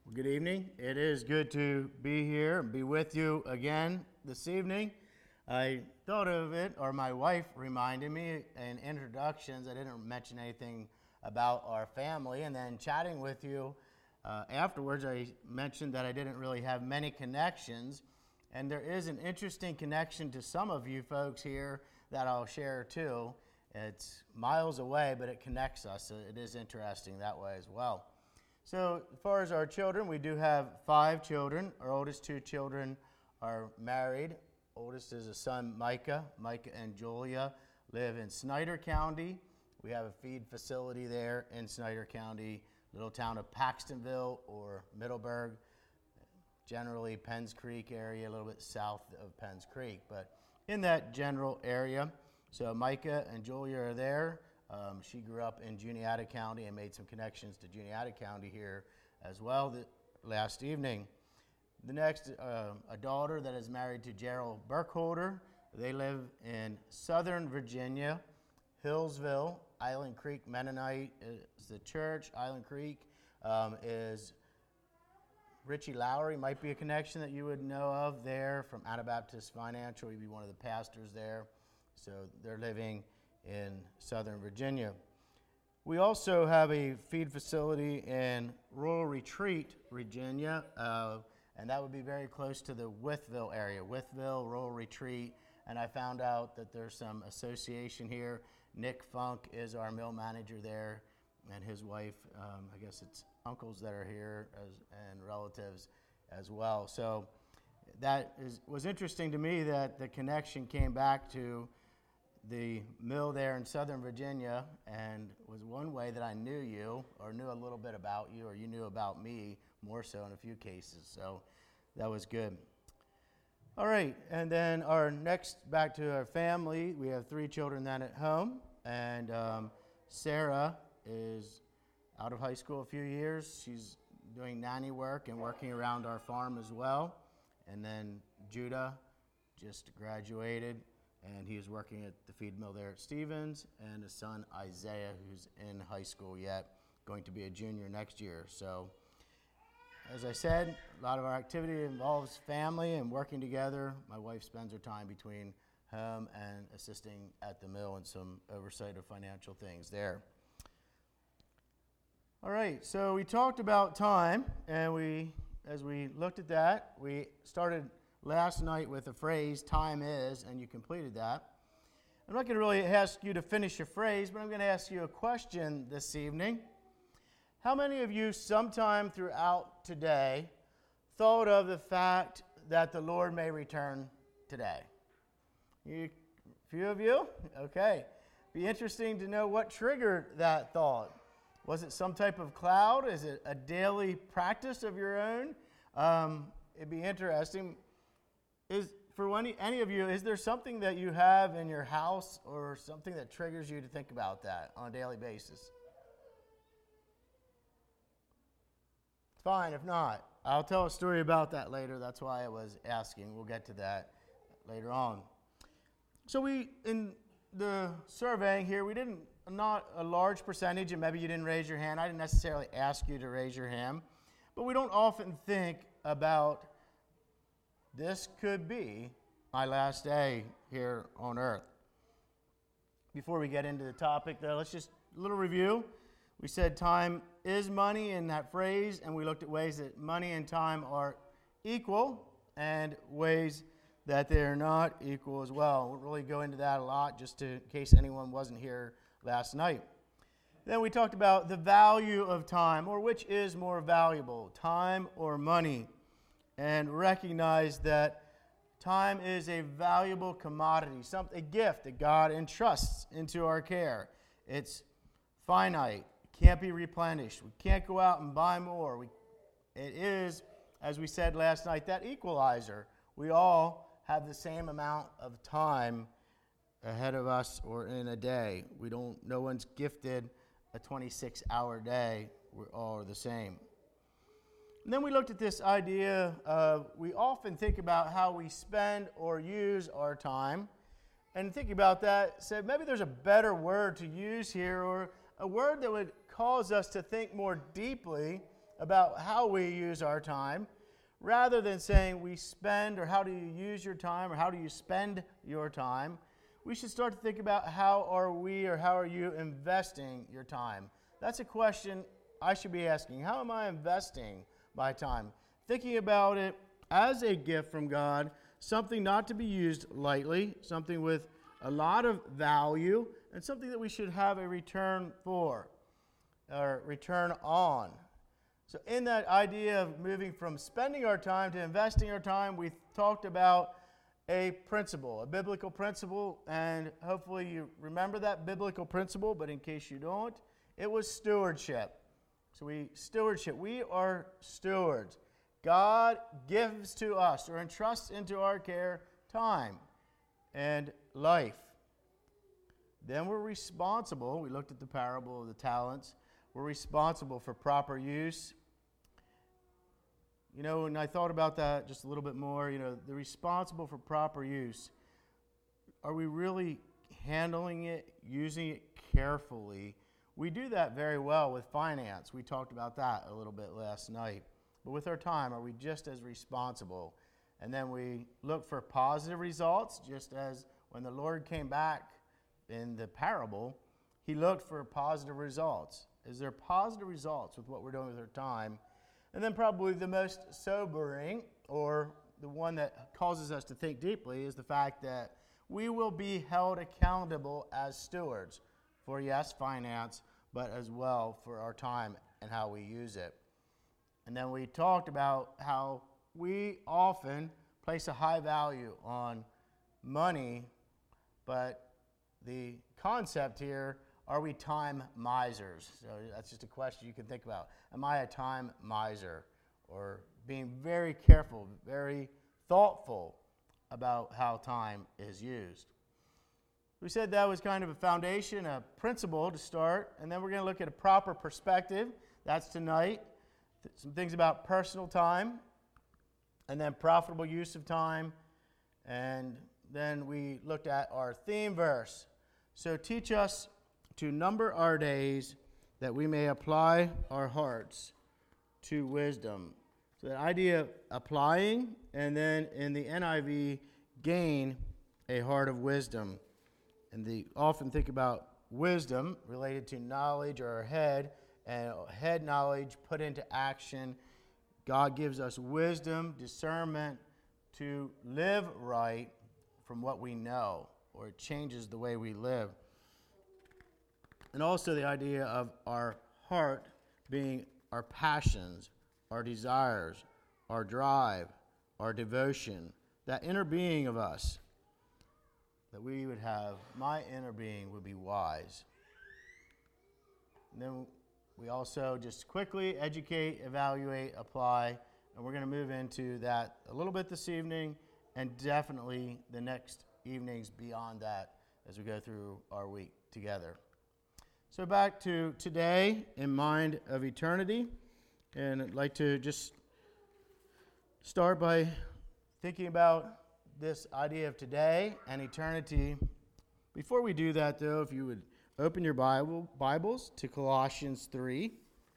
Good evening. It is good to be here and be with you again this evening. I thought of it, or my wife reminded me in introductions. I didn't mention anything about our family, and then chatting with you afterwards, I mentioned that I didn't really have many connections, and there is an interesting connection to some of you folks here that I'll share too. It's miles away, but it connects us. So it is interesting that way as well. So as far as our children, we do have 5 children. Our oldest 2 children are married. Oldest is a son, Micah. Micah and Julia live in Snyder County. We have a feed facility there in Snyder County, little town of Paxtonville or Middleburg, generally Penns Creek area, a little bit south of Penns Creek, but in that general area. So Micah and Julia are there. She grew up in Juniata County and made some connections to Juniata County here as well last evening. The next, a daughter that is married to Gerald Burkholder. They live in Southern Virginia, Hillsville. Island Creek Mennonite is the church. Island Creek is Richie Lowry, might be a connection that you would know of there from Anabaptist Financial. He'd be one of the pastors there. So they're living in Southern Virginia. We also have a feed facility in Rural Retreat, Virginia, and that would be very close to the Wytheville area, Wytheville, Rural Retreat, and I found out that there's some association here. Nick Funk is our mill manager there, and his wife, I guess it's uncles that are here and relatives as well. So that was interesting to me that the connection came back to the mill there in Southern Virginia, and was one way that I knew you, or knew a little bit about you, or you knew about me more so in a few cases. So that was good. All right, and then our next, back to our family, we have 3 children then at home, and Sarah is out of high school a few years. She's doing nanny work and working around our farm as well. And then Judah just graduated, and he is working at the feed mill there at Stevens, and his son Isaiah, who's in high school yet, going to be a junior next year. So, as I said, a lot of our activity involves family and working together. My wife spends her time between home and assisting at the mill and some oversight of financial things there. All right, so we talked about time, and as we looked at that, we started last night with the phrase, time is, and you completed that. I'm not going to really ask you to finish your phrase, but I'm going to ask you a question this evening. How many of you sometime throughout today thought of the fact that the Lord may return today? A few of you? Okay. Be interesting to know what triggered that thought. Was it some type of cloud? Is it a daily practice of your own? It'd be interesting. For any of you, is there something that you have in your house or something that triggers you to think about that on a daily basis? It's fine if not. I'll tell a story about that later. That's why I was asking. We'll get to that later on. So in the surveying here, not a large percentage, and maybe you didn't raise your hand. I didn't necessarily ask you to raise your hand. But we don't often think about this could be my last day here on earth. Before we get into the topic, though, let's just a little review. We said time is money in that phrase, and we looked at ways that money and time are equal and ways that they're not equal as well. We'll really go into that a lot just in case anyone wasn't here last night. Then we talked about the value of time, or which is more valuable, time or money, and recognize that time is a valuable commodity, a gift that God entrusts into our care. It's finite, can't be replenished. We can't go out and buy more. It is, as we said last night, that equalizer. We all have the same amount of time ahead of us or in a day. No one's gifted a 26-hour day. We all are the same. And then we looked at this idea of we often think about how we spend or use our time. And thinking about that, said maybe there's a better word to use here, or a word that would cause us to think more deeply about how we use our time, rather than saying we spend, or how do you use your time, or how do you spend your time, we should start to think about how are we, or how are you investing your time. That's a question I should be asking. How am I investing my time? Thinking about it as a gift from God, something not to be used lightly, something with a lot of value, and something that we should have a return for, or return on. So in that idea of moving from spending our time to investing our time, we talked about a principle, a biblical principle, and hopefully you remember that biblical principle, but in case you don't, it was stewardship. So we are stewards. God gives to us, or entrusts into our care, time and life. Then we're responsible. We looked at the parable of the talents. We're responsible for proper use. You know, and I thought about that just a little bit more. You know, the responsible for proper use. Are we really handling it, using it carefully? We do that very well with finance. We talked about that a little bit last night. But with our time, are we just as responsible? And then we look for positive results, just as when the Lord came back in the parable, he looked for positive results. Is there positive results with what we're doing with our time? And then probably the most sobering, or the one that causes us to think deeply, is the fact that we will be held accountable as stewards for, yes, finance, but as well for our time and how we use it. And then we talked about how we often place a high value on money, but the concept here, are we time misers? So that's just a question you can think about. Am I a time miser? Or being very careful, very thoughtful about how time is used. We said that was kind of a foundation, a principle to start, and then we're going to look at a proper perspective. That's tonight. Some things about personal time, and then profitable use of time, and then we looked at our theme verse. So teach us to number our days, that we may apply our hearts to wisdom. So that idea of applying, and then in the NIV, gain a heart of wisdom. And they often think about wisdom related to knowledge or head, and head knowledge put into action. God gives us wisdom, discernment to live right from what we know, or it changes the way we live. And also the idea of our heart being our passions, our desires, our drive, our devotion, that inner being of us, that we would have, my inner being would be wise. And then we also just quickly educate, evaluate, apply, and we're going to move into that a little bit this evening, and definitely the next evenings beyond that as we go through our week together. So back to today, in mind of eternity, and I'd like to just start by thinking about this idea of today and eternity. Before we do that, though, if you would open your Bibles to Colossians 3.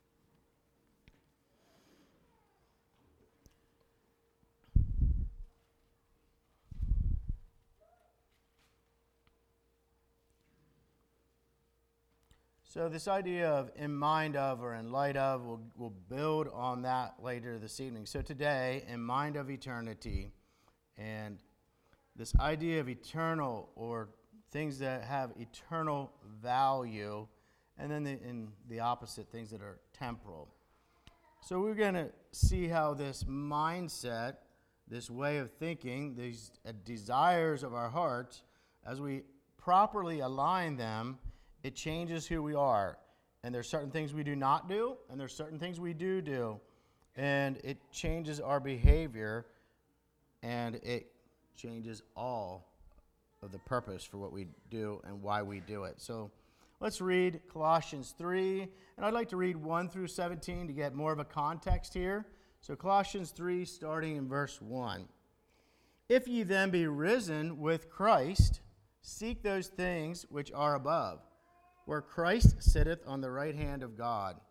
So this idea of in mind of, or in light of, we'll build on that later this evening. So today, in mind of eternity, and this idea of eternal, or things that have eternal value, and then in the opposite, things that are temporal. So we're going to see how this mindset, this way of thinking, these desires of our hearts, as we properly align them, it changes who we are. And there's certain things we do not do, and there's certain things we do. And it changes our behavior, and it changes all of the purpose for what we do and why we do it. So let's read Colossians 3, and I'd like to read 1 through 17 to get more of a context here. So Colossians 3, starting in verse 1. If ye then be risen with Christ, seek those things which are above, where Christ sitteth on the right hand of God.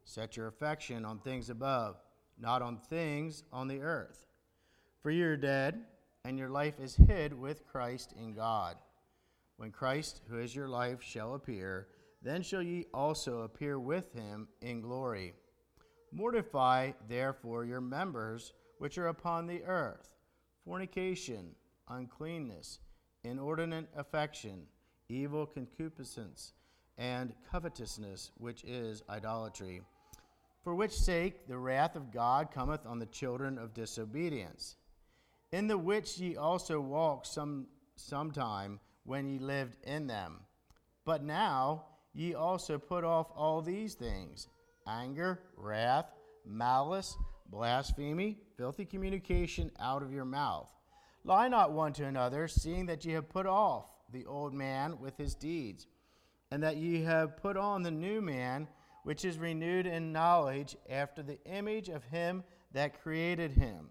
Set your affection on things above, not on things on the earth. For you are dead, and your life is hid with Christ in God. When Christ, who is your life, shall appear, then shall ye also appear with him in glory. Mortify, therefore, your members which are upon the earth: fornication, uncleanness, inordinate affection, evil concupiscence, and covetousness, which is idolatry. For which sake the wrath of God cometh on the children of disobedience, in the which ye also walked sometime when ye lived in them. But now ye also put off all these things: anger, wrath, malice, blasphemy, filthy communication out of your mouth. Lie not one to another, seeing that ye have put off the old man with his deeds, and that ye have put on the new man, which is renewed in knowledge after the image of him that created him,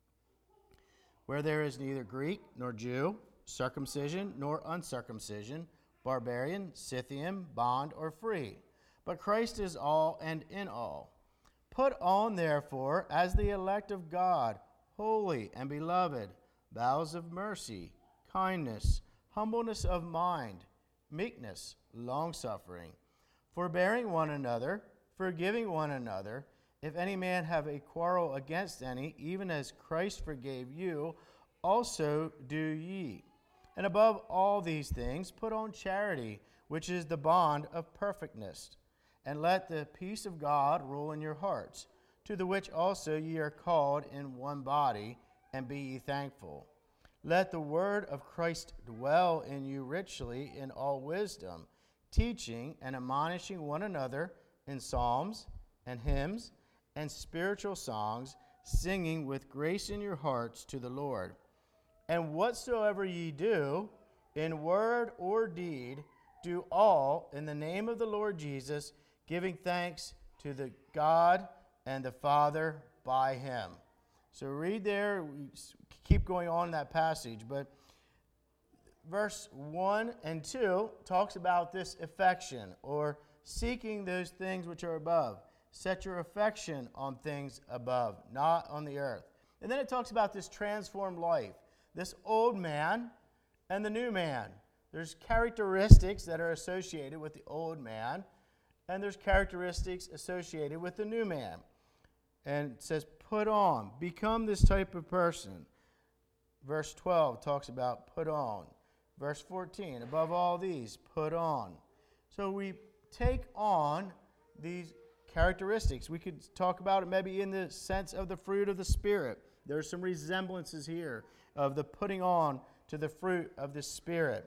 where there is neither Greek nor Jew, circumcision nor uncircumcision, barbarian, Scythian, bond or free, but Christ is all and in all. Put on, therefore, as the elect of God, holy and beloved, bowels of mercy, kindness, humbleness of mind, meekness, longsuffering, forbearing one another, forgiving one another. If any man have a quarrel against any, even as Christ forgave you, also do ye. And above all these things, put on charity, which is the bond of perfectness. And let the peace of God rule in your hearts, to the which also ye are called in one body, and be ye thankful. Let the word of Christ dwell in you richly in all wisdom, teaching and admonishing one another in psalms and hymns and spiritual songs, singing with grace in your hearts to the Lord. And whatsoever ye do, in word or deed, do all in the name of the Lord Jesus, giving thanks to the God and the Father by him. So read there, we keep going on in that passage, but verse 1 and 2 talks about this affection, or seeking those things which are above. Set your affection on things above, not on the earth. And then it talks about this transformed life, this old man and the new man. There's characteristics that are associated with the old man, and there's characteristics associated with the new man. And it says, put on, become this type of person. Verse 12 talks about put on. Verse 14, above all these, put on. So we take on these characteristics. We could talk about it maybe in the sense of the fruit of the Spirit. There are some resemblances here of the putting on to the fruit of the Spirit.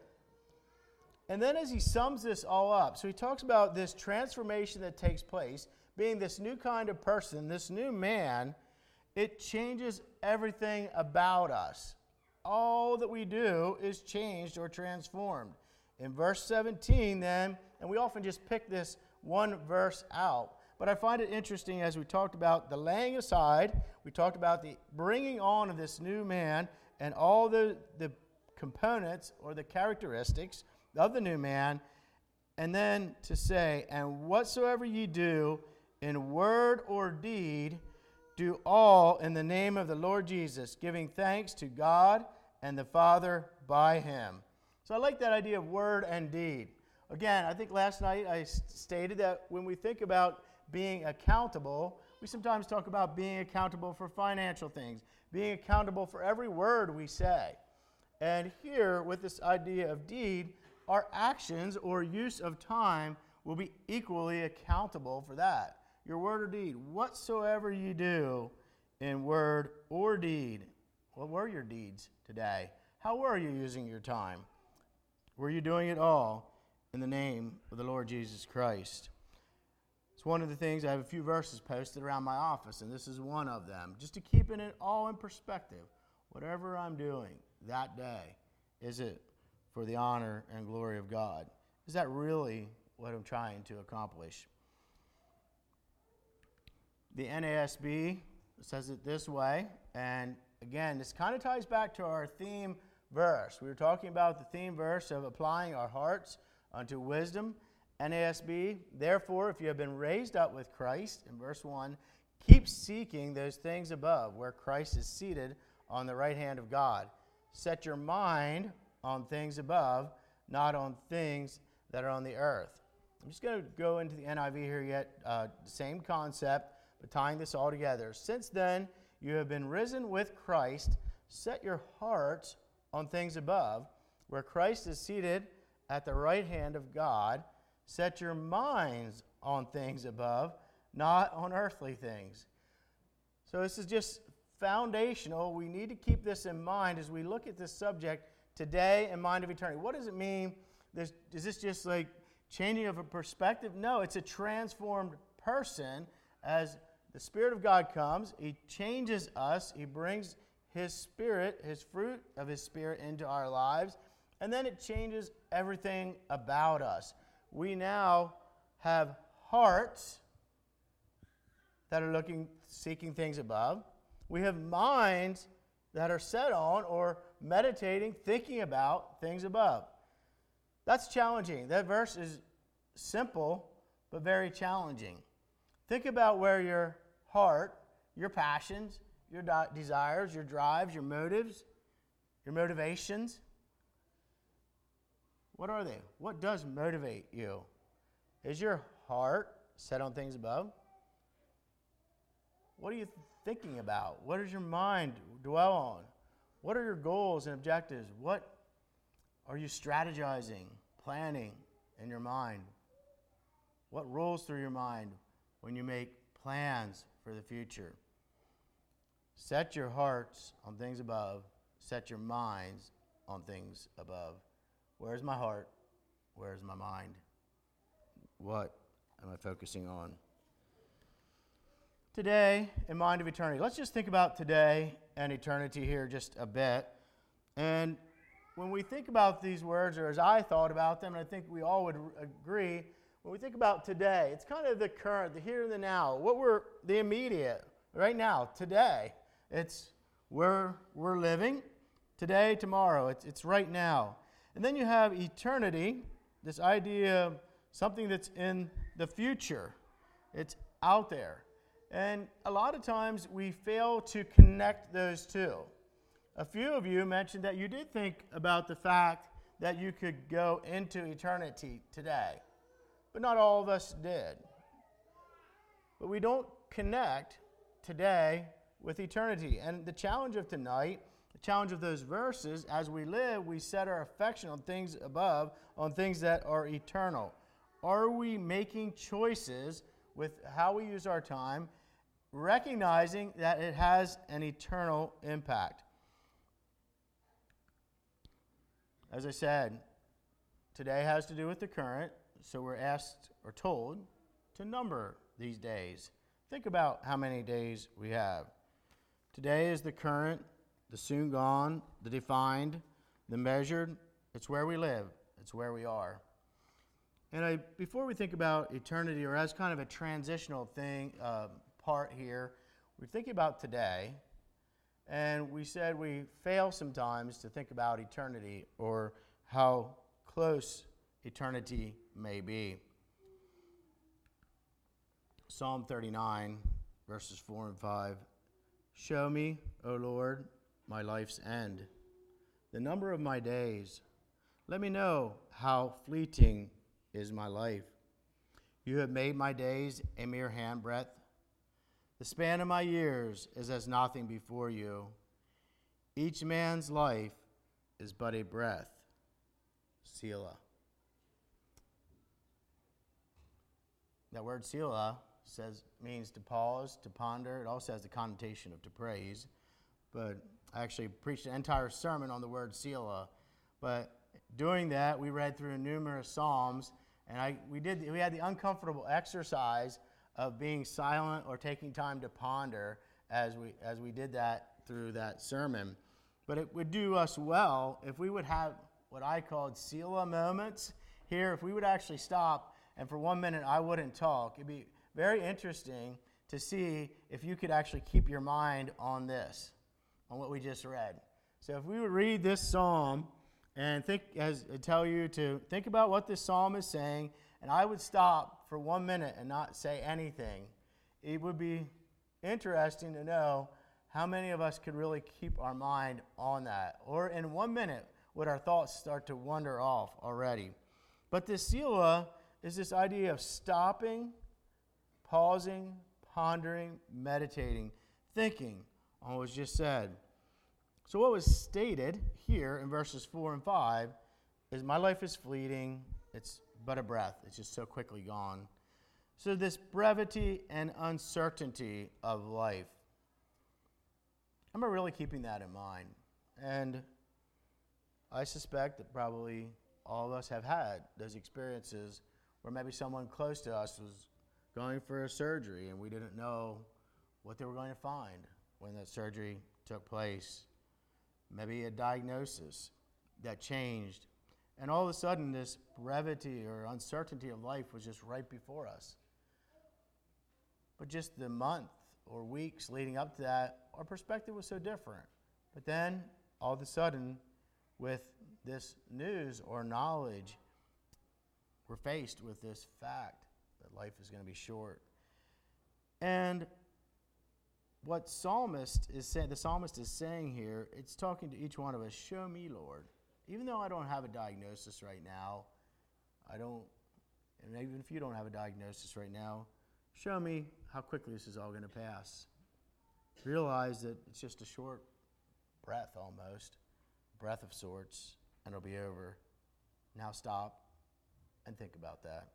And then as he sums this all up, so he talks about this transformation that takes place, being this new kind of person, this new man, it changes everything about us. All that we do is changed or transformed. In verse 17 then, and we often just pick this one verse out, but I find it interesting as we talked about the laying aside, we talked about the bringing on of this new man and all the components or the characteristics of the new man, and then to say, and whatsoever ye do in word or deed, do all in the name of the Lord Jesus, giving thanks to God and the Father by him. So I like that idea of word and deed. Again, I think last night I stated that when we think about being accountable, we sometimes talk about being accountable for financial things, being accountable for every word we say. And here, with this idea of deed, our actions or use of time will be equally accountable for that. Your word or deed, whatsoever you do in word or deed. What were your deeds today? How were you using your time? Were you doing it all in the name of the Lord Jesus Christ? It's one of the things, I have a few verses posted around my office, and this is one of them, just to keep it all in perspective. Whatever I'm doing that day, is it for the honor and glory of God? Is that really what I'm trying to accomplish? The NASB says it this way, and again, this kind of ties back to our theme verse. We were talking about the theme verse of applying our hearts unto wisdom, NASB, therefore, if you have been raised up with Christ, in verse 1, keep seeking those things above, where Christ is seated on the right hand of God. Set your mind on things above, not on things that are on the earth. I'm just going to go into the NIV here yet, same concept, but tying this all together. Since then, you have been risen with Christ. Set your hearts on things above, where Christ is seated at the right hand of God. Set your minds on things above, not on earthly things. So this is just foundational. We need to keep this in mind as we look at this subject today in mind of eternity. What does it mean? Is this just like changing of a perspective? No, it's a transformed person. As the Spirit of God comes, He changes us. He brings His Spirit, His fruit of His Spirit into our lives, and then it changes everything about us. We now have hearts that are seeking things above. We have minds that are set on or meditating, thinking about things above. That's challenging. That verse is simple, but very challenging. Think about where your heart, your passions, your desires, your drives, your motives, your motivations, what are they? What does motivate you? Is your heart set on things above? What are you thinking about? What does your mind dwell on? What are your goals and objectives? What are you strategizing, planning in your mind? What rolls through your mind when you make plans for the future? Set your hearts on things above. Set your minds on things above. Where's my heart? Where's my mind? What am I focusing on? Today, in mind of eternity. Let's just think about today and eternity here just a bit. And when we think about these words, or as I thought about them, and I think we all would agree, when we think about today, it's kind of the current, the here and the now, the immediate, right now, today. It's where we're living, today, tomorrow. It's right now. And then you have eternity, this idea of something that's in the future. It's out there. And a lot of times we fail to connect those two. A few of you mentioned that you did think about the fact that you could go into eternity today, but not all of us did. But we don't connect today with eternity. And the challenge of tonight, the challenge of those verses, as we live, we set our affection on things above, on things that are eternal. Are we making choices with how we use our time, recognizing that it has an eternal impact? As I said, today has to do with the current, so we're asked or told to number these days. Think about how many days we have. Today is the current, the soon gone, the defined, the measured. It's where we live. It's where we are. And before we think about eternity, or as kind of a transitional thing, part here, we're thinking about today, and we said we fail sometimes to think about eternity or how close eternity may be. Psalm 39, verses 4 and 5. Show me, O Lord, my life's end, the number of my days. Let me know how fleeting is my life. You have made my days a mere handbreadth. The span of my years is as nothing before you. Each man's life is but a breath. Selah. That word Selah means to pause, to ponder. It also has the connotation of to praise. But I actually preached an entire sermon on the word Selah. But doing that, we read through numerous Psalms, and we had the uncomfortable exercise of being silent or taking time to ponder as we did that through that sermon. But it would do us well if we would have what I called Selah moments here. If we would actually stop, and for 1 minute I wouldn't talk. It'd be very interesting to see if you could actually keep your mind on this, on what we just read. So if we would read this psalm and tell you to think about what this psalm is saying, and I would stop for 1 minute and not say anything, it would be interesting to know how many of us could really keep our mind on that. Or in 1 minute, would our thoughts start to wander off already? But this Selah is this idea of stopping, pausing, pondering, meditating, thinking on what was just said. So what was stated here in verses 4 and 5 is my life is fleeting, it's but a breath, it's just so quickly gone. So this brevity and uncertainty of life, I'm really keeping that in mind. And I suspect that probably all of us have had those experiences where maybe someone close to us was going for a surgery and we didn't know what they were going to find when that surgery took place. Maybe a diagnosis that changed. And all of a sudden, this brevity or uncertainty of life was just right before us. But just the month or weeks leading up to that, our perspective was so different. But then, all of a sudden, with this news or knowledge, we're faced with this fact that life is going to be short. And what the psalmist is saying here, it's talking to each one of us, show me, Lord. Even though I don't have a diagnosis right now, and even if you don't have a diagnosis right now, show me how quickly this is all going to pass. Realize that it's just a short breath almost, breath of sorts, and it'll be over. Now stop and think about that.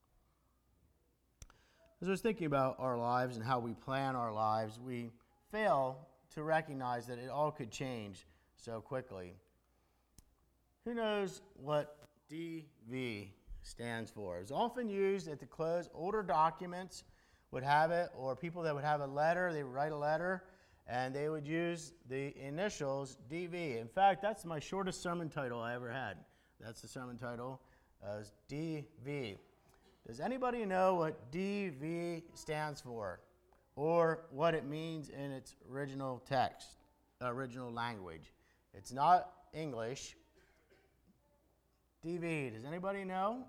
As I was thinking about our lives and how we plan our lives, we fail to recognize that it all could change so quickly. Who knows what DV stands for? It's often used at the close. Older documents would have it, or people that would have a letter, they would write a letter, and they would use the initials DV. In fact, that's my shortest sermon title I ever had. That's the sermon title, DV. Does anybody know what DV stands for, or what it means in its original text, original language? It's not English. DV, does anybody know?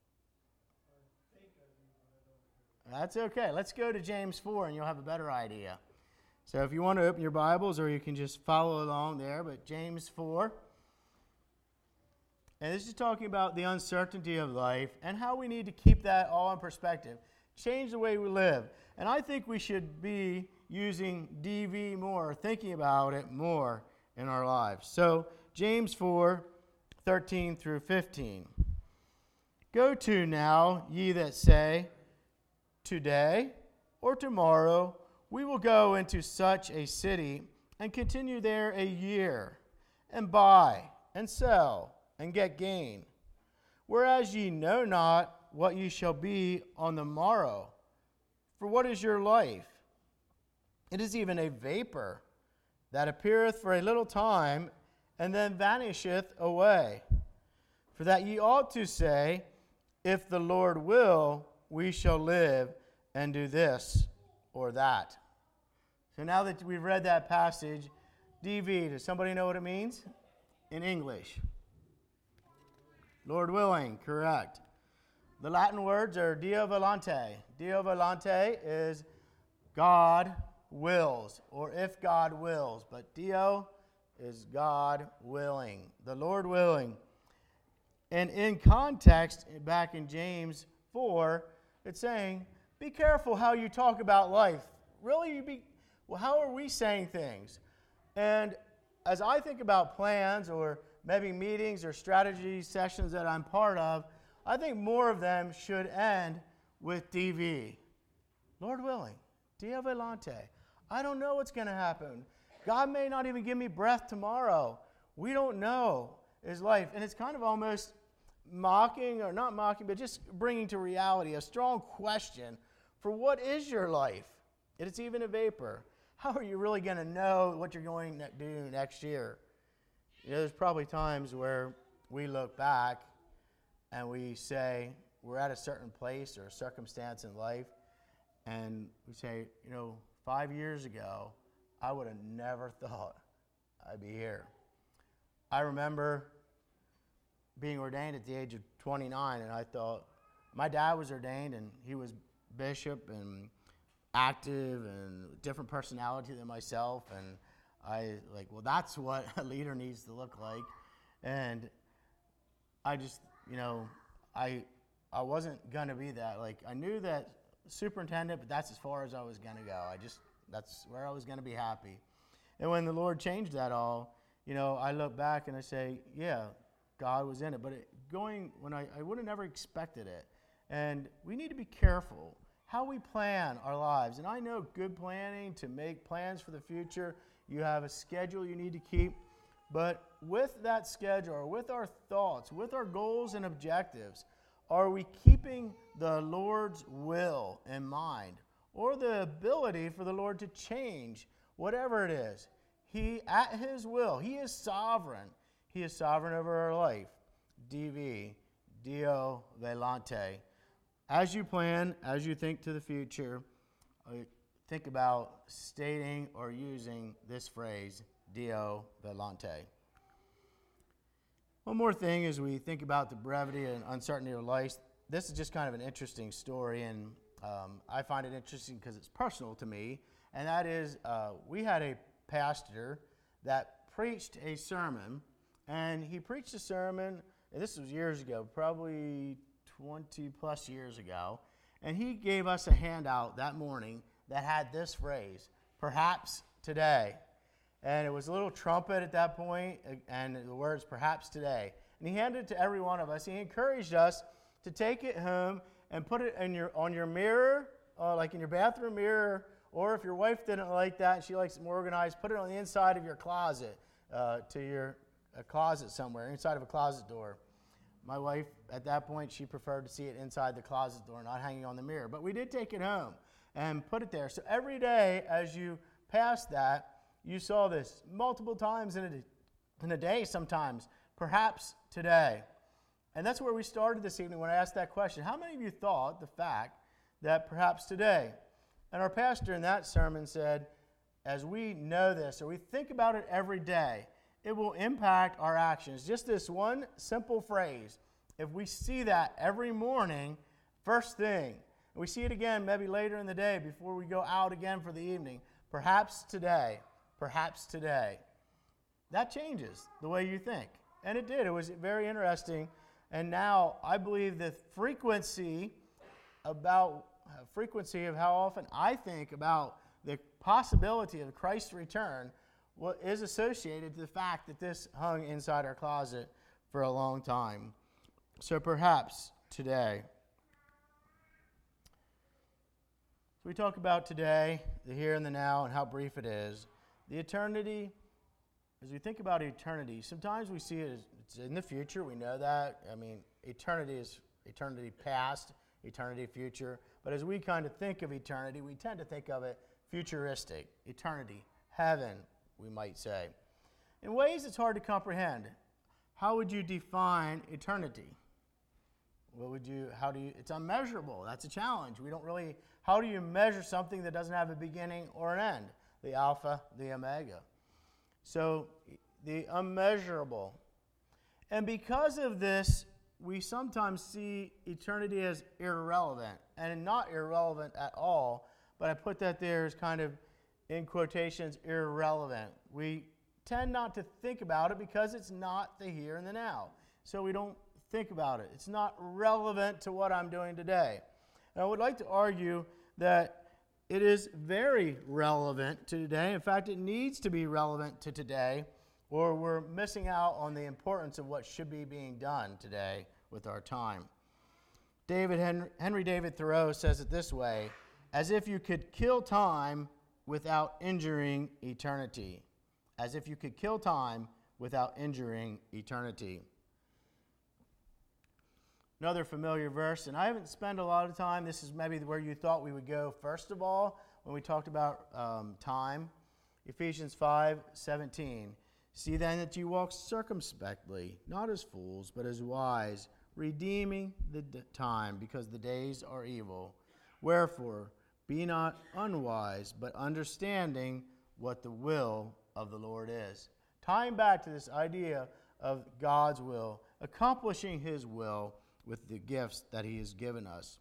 That's okay. Let's go to James 4 and you'll have a better idea. So if you want to open your Bibles, or you can just follow along there, but James 4. And this is talking about the uncertainty of life and how we need to keep that all in perspective. Change the way we live. And I think we should be using DV more, thinking about it more in our lives. So James 4, 13 through 15. Go to now, ye that say, today or tomorrow we will go into such a city and continue there a year, and buy and sell and get gain. Whereas ye know not what ye shall be on the morrow. For what is your life? It is even a vapor that appeareth for a little time, and then vanisheth away. For that ye ought to say, if the Lord will, we shall live and do this or that. So now that we've read that passage, DV, does somebody know what it means in English? Lord willing, correct. The Latin words are Deo volante. Deo volante is God wills, or if God wills. But Deo is God willing, the Lord willing. And in context, back in James 4, it's saying, be careful how you talk about life. Really, how are we saying things? And as I think about plans or maybe meetings or strategy sessions that I'm part of, I think more of them should end with DV. Lord willing, Deo volante. I don't know what's going to happen. God may not even give me breath tomorrow. We don't know is life. And it's kind of almost mocking, or not mocking, but just bringing to reality a strong question for what is your life? It's even a vapor. How are you really going to know what you're going to do next year? There's probably times where we look back and we say we're at a certain place or a circumstance in life, and we say, 5 years ago, I would have never thought I'd be here. I remember being ordained at the age of 29, and I thought, my dad was ordained, and he was bishop and active and different personality than myself, and I well, that's what a leader needs to look like. And I just, I wasn't going to be that. I knew that superintendent, but that's as far as I was going to go. That's where I was going to be happy. And when the Lord changed that all, I look back and I say, yeah, God was in it. But when I would have never expected it. And we need to be careful how we plan our lives. And I know good planning, to make plans for the future, you have a schedule you need to keep. But with that schedule, or with our thoughts, with our goals and objectives, are we keeping the Lord's will in mind, or the ability for the Lord to change whatever it is? He, at His will, He is sovereign. He is sovereign over our life. DV, Dio Volante. As you plan, as you think to the future, think about stating or using this phrase, Dio Volante. One more thing as we think about the brevity and uncertainty of life. This is just kind of an interesting story, and I find it interesting because it's personal to me. And that is, we had a pastor that preached a sermon, and he preached a sermon, and this was years ago, probably 20 plus years ago, and he gave us a handout that morning that had this phrase, perhaps today. And it was a little trumpet at that point, and the words, perhaps today. And he handed it to every one of us. He encouraged us to take it home and put it on your mirror, like in your bathroom mirror, or if your wife didn't like that and she likes it more organized, put it on the inside of your closet, a closet somewhere, inside of a closet door. My wife, at that point, she preferred to see it inside the closet door, not hanging on the mirror. But we did take it home and put it there. So every day as you passed that, you saw this multiple times in a day sometimes, perhaps today. And that's where we started this evening when I asked that question. How many of you thought the fact that perhaps today? And our pastor in that sermon said, as we know this, or we think about it every day, it will impact our actions. Just this one simple phrase. If we see that every morning, first thing, and we see it again maybe later in the day before we go out again for the evening, perhaps today, that changes the way you think. And it did. It was very interesting. And now I believe the frequency of how often I think about the possibility of Christ's return is associated to the fact that this hung inside our closet for a long time. So perhaps today. So we talk about today, the here and the now, and how brief it is. The eternity, as we think about eternity, sometimes we see it as it's in the future. We know that. I mean, eternity is eternity past, eternity future. But as we kind of think of eternity, we tend to think of it futuristic, eternity, heaven, we might say. In ways it's hard to comprehend. How would you define eternity? It's unmeasurable. That's a challenge. How do you measure something that doesn't have a beginning or an end? The Alpha, the Omega. So, the unmeasurable. And because of this, we sometimes see eternity as irrelevant, and not irrelevant at all, but I put that there as kind of, in quotations, irrelevant. We tend not to think about it because it's not the here and the now. So we don't think about it. It's not relevant to what I'm doing today. And I would like to argue that it is very relevant to today. In fact, it needs to be relevant to today, or we're missing out on the importance of what should be being done today with our time. Henry David Thoreau says it this way, as if you could kill time without injuring eternity. As if you could kill time without injuring eternity. Another familiar verse, and I haven't spent a lot of time. This is maybe where you thought we would go first of all when we talked about time. Ephesians 5:17. See then that you walk circumspectly, not as fools, but as wise, redeeming the time, because the days are evil. Wherefore, be not unwise, but understanding what the will of the Lord is. Tying back to this idea of God's will, accomplishing His will, with the gifts that he has given us.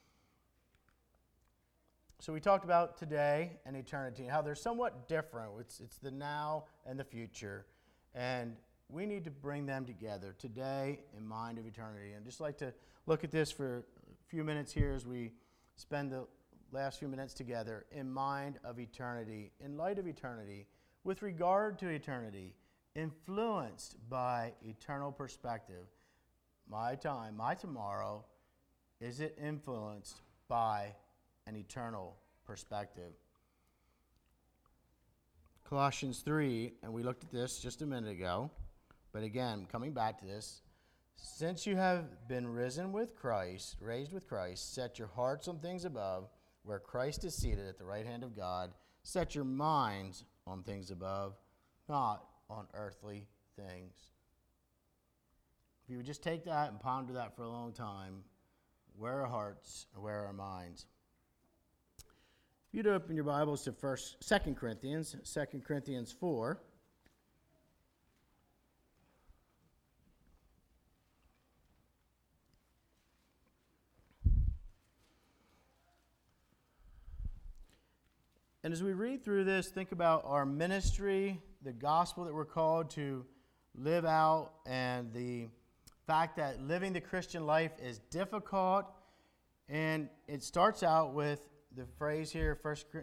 So we talked about today and eternity, how they're somewhat different. It's the now and the future. And we need to bring them together today in mind of eternity. And just like to look at this for a few minutes here as we spend the last few minutes together in mind of eternity, in light of eternity, with regard to eternity, influenced by eternal perspective. My time, my tomorrow, is it influenced by an eternal perspective? Colossians 3, and we looked at this just a minute ago, but again, coming back to this, since you have been risen with Christ, raised with Christ, set your hearts on things above, where Christ is seated at the right hand of God. Set your minds on things above, not on earthly things. If you would just take that and ponder that for a long time, where are our hearts and where are our minds? If you'd open your Bibles to 2 Corinthians 4. And as we read through this, think about our ministry, the gospel that we're called to live out, and the fact that living the Christian life is difficult. And it starts out with the phrase here,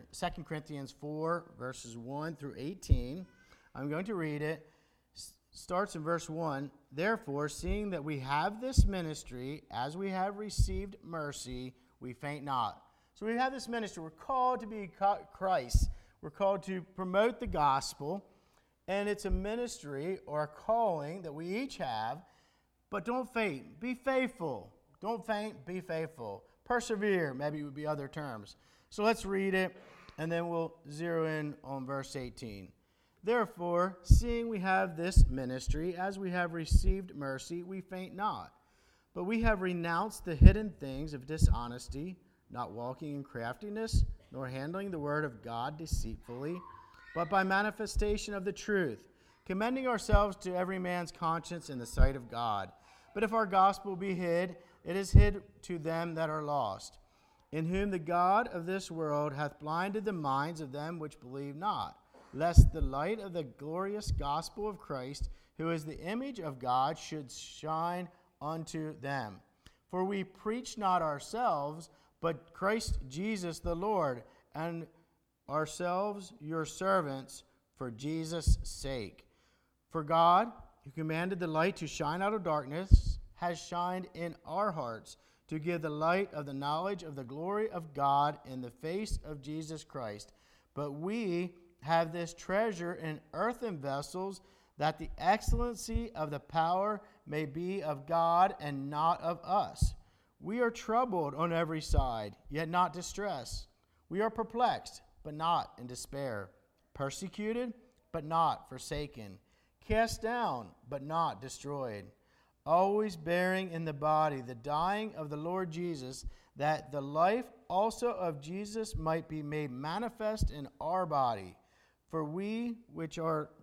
2 Corinthians 4, verses 1 through 18. I'm going to read it. Starts in verse 1. Therefore, seeing that we have this ministry, as we have received mercy, we faint not. So we have this ministry. We're called to be Christ. We're called to promote the gospel. And it's a ministry or a calling that we each have. But don't faint. Be faithful. Don't faint. Be faithful. Persevere, maybe would be other terms. So let's read it, and then we'll zero in on verse 18. Therefore, seeing we have this ministry, as we have received mercy, we faint not. But we have renounced the hidden things of dishonesty, not walking in craftiness, nor handling the word of God deceitfully, but by manifestation of the truth, commending ourselves to every man's conscience in the sight of God. But if our gospel be hid, it is hid to them that are lost, in whom the God of this world hath blinded the minds of them which believe not, lest the light of the glorious gospel of Christ, who is the image of God, should shine unto them. For we preach not ourselves, but Christ Jesus the Lord, and ourselves your servants for Jesus' sake. For God, who commanded the light to shine out of darkness, has shined in our hearts to give the light of the knowledge of the glory of God in the face of Jesus Christ. But we have this treasure in earthen vessels, that the excellency of the power may be of God and not of us. We are troubled on every side, yet not distressed. We are perplexed, but not in despair. Persecuted, but not forsaken. Cast down, but not destroyed. Always bearing in the body the dying of the Lord Jesus, that the life also of Jesus might be made manifest in our body. For we which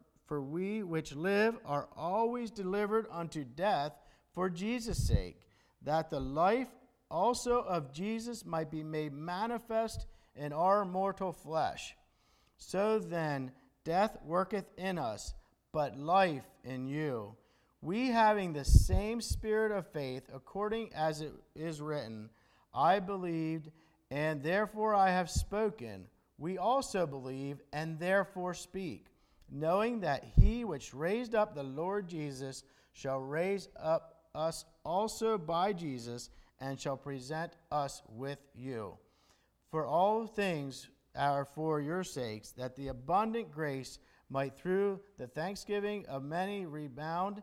live are always delivered unto death for Jesus' sake, that the life also of Jesus might be made manifest in our mortal flesh. So then, death worketh in us, but life in you. We having the same spirit of faith, according as it is written, I believed, and therefore I have spoken. We also believe, and therefore speak, knowing that he which raised up the Lord Jesus shall raise up us also by Jesus, and shall present us with you. For all things are for your sakes, that the abundant grace might through the thanksgiving of many redound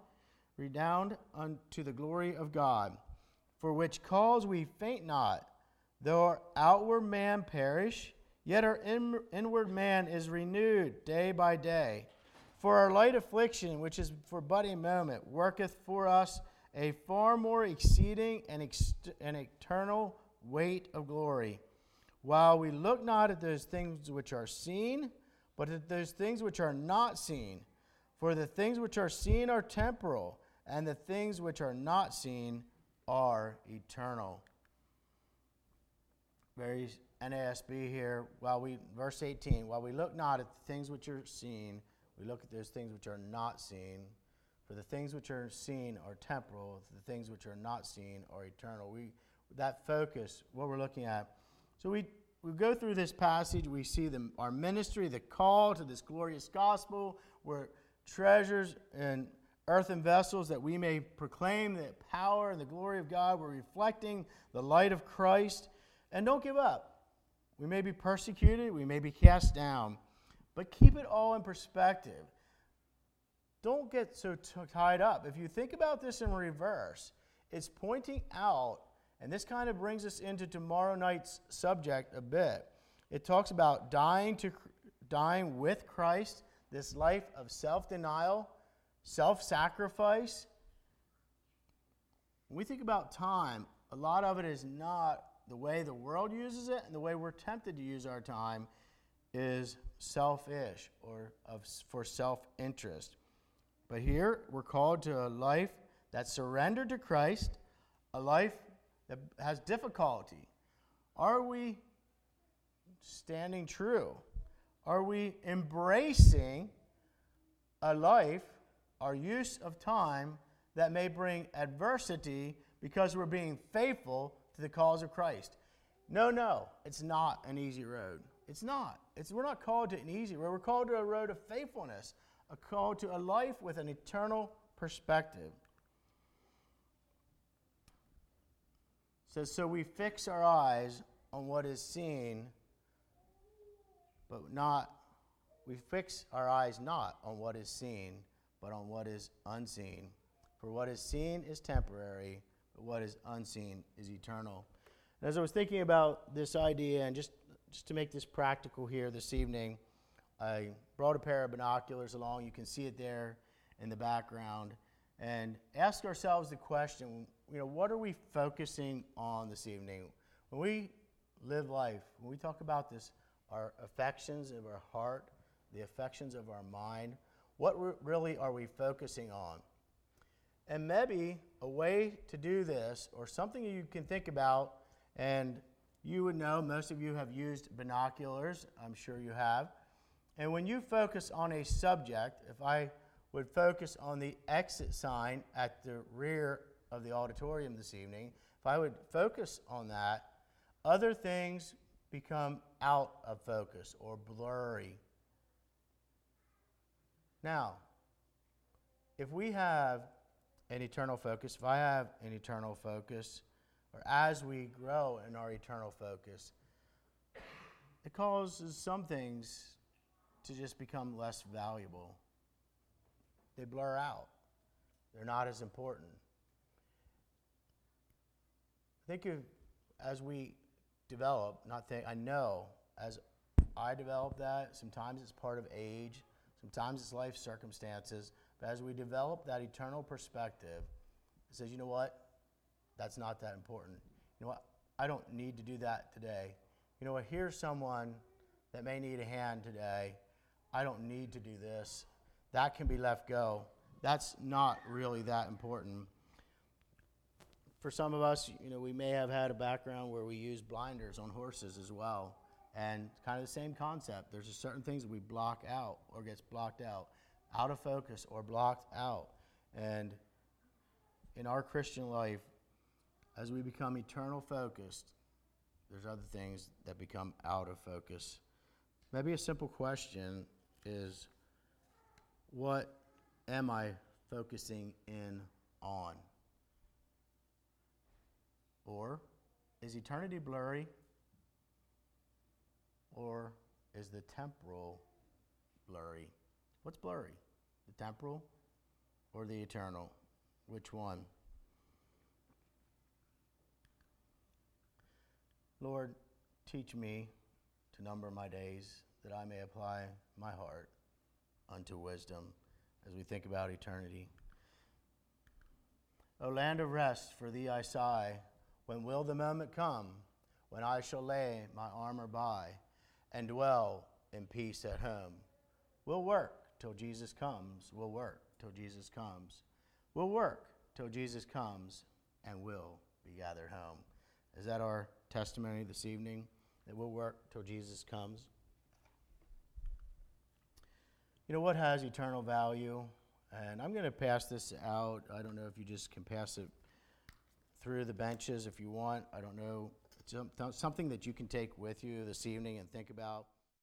unto the glory of God. For which cause we faint not, though our outward man perish, yet our inward man is renewed day by day. For our light affliction, which is for but a moment, worketh for us a far more exceeding and eternal weight of glory, while we look not at those things which are seen, but at those things which are not seen. For the things which are seen are temporal, and the things which are not seen are eternal. Very NASB here. Verse 18, while we look not at the things which are seen, we look at those things which are not seen. For the things which are seen are temporal, the things which are not seen are eternal. That focus, what we're looking at. So we go through this passage, we see our ministry, the call to this glorious gospel. We're treasures in earthen vessels that we may proclaim the power and the glory of God. We're reflecting the light of Christ. And don't give up. We may be persecuted, we may be cast down, but keep it all in perspective. Don't get so tied up. If you think about this in reverse, it's pointing out, and this kind of brings us into tomorrow night's subject a bit. It talks about dying with Christ, this life of self-denial, self-sacrifice. When we think about time, a lot of it is not the way the world uses it, and the way we're tempted to use our time is selfish or for self-interest. But here we're called to a life that's surrendered to Christ, a life that has difficulty. Are we standing true? Are we embracing a life, our use of time, that may bring adversity because we're being faithful to the cause of Christ? No, it's not an easy road. It's not. We're not called to an easy road. We're called to a road of faithfulness, a call to a life with an eternal perspective. It says, so we fix our eyes on what is seen, we fix our eyes not on what is seen, but on what is unseen. For what is seen is temporary, but what is unseen is eternal. And as I was thinking about this idea, and just to make this practical here this evening, I brought a pair of binoculars along. You can see it there in the background. And ask ourselves the question, what are we focusing on this evening? When we live life, when we talk about this, our affections of our heart, the affections of our mind, what really are we focusing on? And maybe a way to do this, or something you can think about, and you would know, most of you have used binoculars, I'm sure you have. And when you focus on a subject, if I would focus on the exit sign at the rear of the auditorium this evening, if I would focus on that, other things become out of focus or blurry. Now, if we have an eternal focus, if I have an eternal focus, or as we grow in our eternal focus, it causes some things to just become less valuable. They blur out. They're not as important. I think as we develop, I know as I develop that, sometimes it's part of age, sometimes it's life circumstances, but as we develop that eternal perspective, it says, you know what? That's not that important. You know what? I don't need to do that today. You know what? Here's someone that may need a hand today. I don't need to do this. That can be left go. That's not really that important. For some of us, we may have had a background where we use blinders on horses as well. And kind of the same concept. There's just certain things that we block out or gets blocked out of focus or blocked out. And in our Christian life, as we become eternal focused, there's other things that become out of focus. Maybe a simple question is, what am I focusing in on? Or is eternity blurry? Or is the temporal blurry? What's blurry? The temporal or the eternal? Which one? Lord, teach me to number my days, that I may apply my heart unto wisdom as we think about eternity. O land of rest, for thee I sigh. When will the moment come when I shall lay my armor by and dwell in peace at home? We'll work till Jesus comes. We'll work till Jesus comes. We'll work till Jesus comes. and will be gathered home. Is that our testimony this evening? That we'll work till Jesus comes? You know what has eternal value? And I'm going to pass this out. I don't know if you just can pass it through the benches if you want. I don't know. It's something that you can take with you this evening and think about.